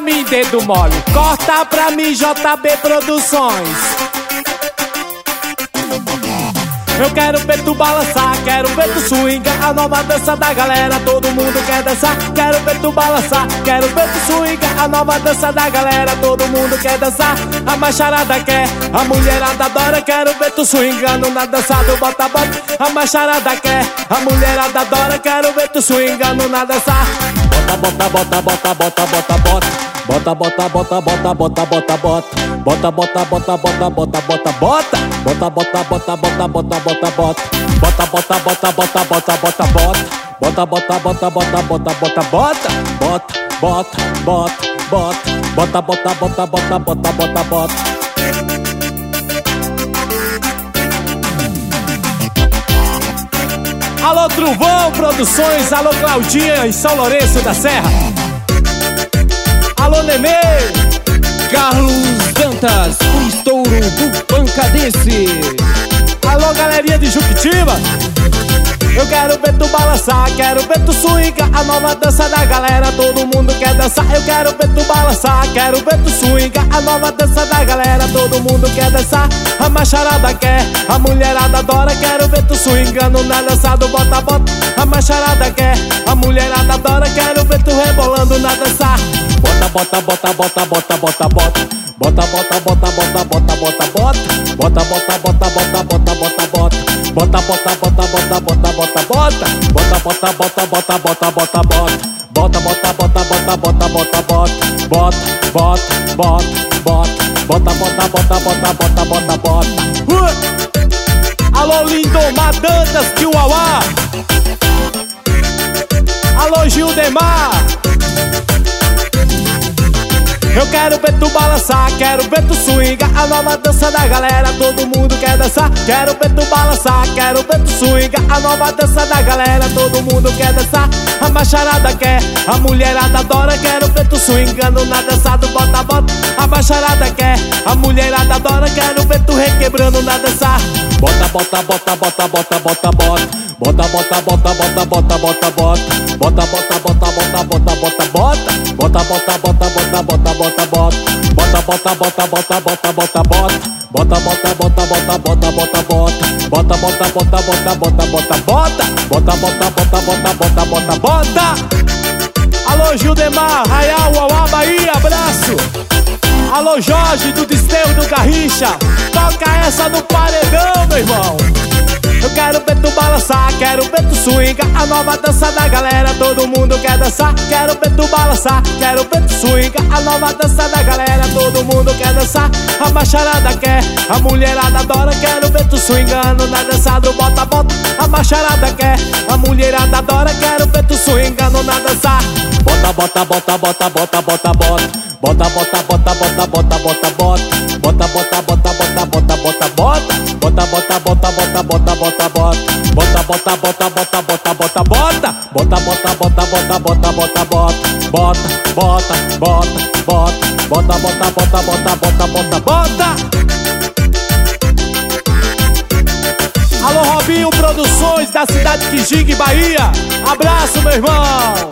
mim, dedo mole. Corta pra mim, JB Produções. Eu quero ver tu balançar, quero ver tu swingar, a nova dança da galera, todo mundo quer dançar. Quero ver tu balançar, quero ver tu swingar, a nova dança da galera, todo mundo quer dançar. A macharada quer, a mulherada adora, quero ver tu swingando na dança do bota-bota. A macharada quer, a mulherada adora, quero ver tu swingando na dança. Bota, bota, bota, bota, bota, bota. Bota, bota, bota, bota, bota, bota, bota. Bota, bota, bota, bota, bota, bota, bota. Bota, bota, bota, bota, bota, bota, bota. Bota, bota, bota, bota, bota, bota, bota. Bota, bota, bota, bota, bota, bota, bota. Bota, bota, bota, bota. Bota, bota, bota, bota, bota, bota, bota. Alô Truvão Produções, alô Claudinha em São Lourenço da Serra. Alô Nenê, Carlos Dantas, o estouro do pancadense. Alô galerinha de Juquitiba. Eu quero ver tu balançar, quero ver tu swingar, a nova dança da galera, todo mundo quer dançar. Eu quero ver tu balançar, quero ver tu swingar, a nova dança da galera, todo mundo quer dançar. A macharada quer, a mulherada adora, quero ver tu swingando na dança do bota-bota. A macharada quer, a mulherada adora, quero ver tu rebolando na dança. Bota, bota, bota, bota, bota, bota, bota. Bota, bota, bota, bota, bota, bota, bota. Bota, bota, bota, bota, bota, bota, bota. Bota, bota, bota, bota, bota, bota, bota. Bota, bota, bota, bota, bota, bota, bota. Bota, bota, bota, bota, bota, bota, bota. Bota, bota, bota, bota. Bota, bota, bota, bota, bota, bota, bota. Alô Lindomar Dantas, Chihuahua. Alô Gildemar. Eu quero ver tu balançar, quero ver tu swingar, a nova dança da galera, todo mundo quer dançar. Quero ver tu balançar, quero ver tu swingar, a nova dança da galera, todo mundo quer dançar. A macharada quer, a mulherada adora, quero ver tu swingando na dança do bota-bota. A macharada quer, a mulherada adora, quero ver tu requebrando na dança. Bota, bota, bota, bota, bota, bota, bota. Bota, bota, bota, bota, bota, bota, bota. Bota, bota, bota, bota, bota, bota, bota. Bota, bota, bota, bota, bota, bota, bota. Bota, bota, bota, bota, bota, bota, bota. Bota, bota, bota, bota, bota, bota, bota. Bota, bota, bota, bota, bota, bota, bota. Bota, bota, bota, bota, bota, bota, bota. Alô Gildemar, Raial, Uauá, Bahia, abraço. Alô Jorge do Desterro do Garrincha, toca essa no paredão, meu irmão. Eu quero ver tu balançar, quero ver tu swingar, a nova dança da galera, todo mundo quer dançar. Quero ver tu balançar, quero ver tu swingar, a nova dança da galera, todo mundo quer dançar. A macharada quer, a mulherada adora, quero ver tu swingando na dança do bota-bota. A macharada quer, a mulherada adora, quero ver tu swingando na dança. Bota, bota, bota, bota, bota, bota, bota. Bota, bota, bota, bota, bota, bota, bota. Bota, bota, bota, bota, bota, bota, bota. Bota, bota, bota, bota, bota, bota, bota. Bota, bota, bota, bota, bota, bota, bota. Bota, bota, bota, bota, bota, bota, bota. Bota, bota, bota, bota. Bota, bota, bota, bota, bota, bota, bota. Alô Robinho Produções da cidade de Quijingue, Bahia. Abraço, meu irmão.